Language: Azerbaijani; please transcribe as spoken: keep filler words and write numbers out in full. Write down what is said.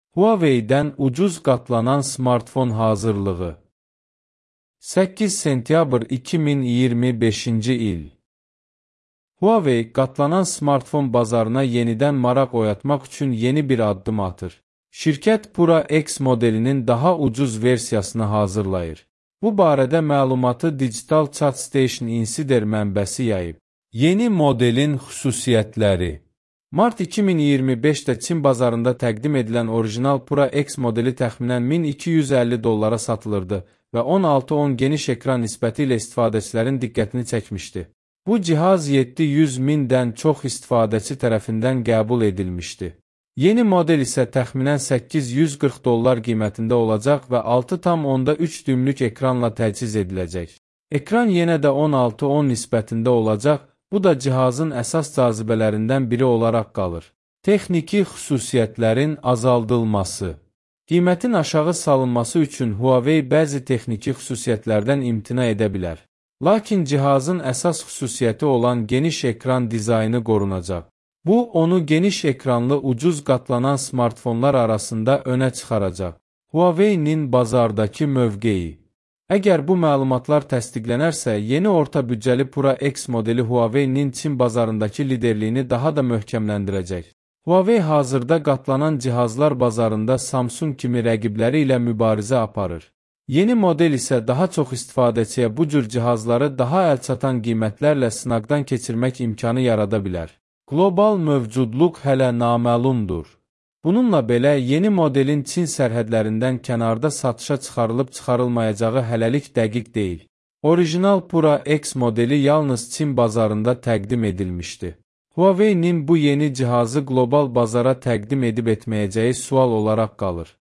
Huawei-dən ucuz qatlanan smartfon hazırlığı. səkkiz sentyabr iki min iyirmi beşinci il. Huawei qatlanan smartfon bazarına yenidən maraq oyatmaq üçün yeni bir addım atır. Şirkət Pura X modelinin daha ucuz versiyasını hazırlayır. Bu barədə məlumatı Digital Chat Station Insider mənbəsi yayıb. Yeni modelin xüsusiyyətləri. Mart iki min iyirmi beşdə Çin bazarında təqdim edilən orijinal Pura X modeli təxminən min iki yüz əlli dollara satılırdı və on altı on geniş ekran nisbəti ilə istifadəçilərin diqqətini çəkmişdi. Bu cihaz yeddi yüz mindən çox istifadəçi tərəfindən qəbul edilmişdi. Yeni model isə təxminən səkkiz yüz qırx dollar qiymətində olacaq və altı tam onda üç düymlük ekranla təchiz ediləcək. Ekran yenə də on altı on nisbətində olacaq. Bu da cihazın əsas cazibələrindən biri olaraq qalır. Texniki xüsusiyyətlərin azaldılması. Qiymətin aşağı salınması üçün Huawei bəzi texniki xüsusiyyətlərdən imtina edə bilər. Lakin cihazın əsas xüsusiyyəti olan geniş ekran dizaynı qorunacaq. Bu, onu geniş ekranlı ucuz qatlanan smartfonlar arasında önə çıxaracaq. Huawei-nin bazardakı mövqeyi. Əgər bu məlumatlar təsdiqlənərsə, yeni orta büdcəli Pura X modeli Huawei-nin Çin bazarındakı liderliyini daha da möhkəmləndirəcək. Huawei hazırda qatlanan cihazlar bazarında Samsung kimi rəqibləri ilə mübarizə aparır. Yeni model isə daha çox istifadəçiyə bu cür cihazları daha əlçatan qiymətlərlə sınaqdan keçirmək imkanı yarada bilər. Qlobal mövcudluq hələ naməlumdur. Bununla belə, yeni modelin Çin sərhədlərindən kənarda satışa çıxarılıb çıxarılmayacağı hələlik dəqiq deyil. Orijinal Pura X modeli yalnız Çin bazarında təqdim edilmişdi. Huawei-nin bu yeni cihazı qlobal bazara təqdim edib etməyəcəyi sual olaraq qalır.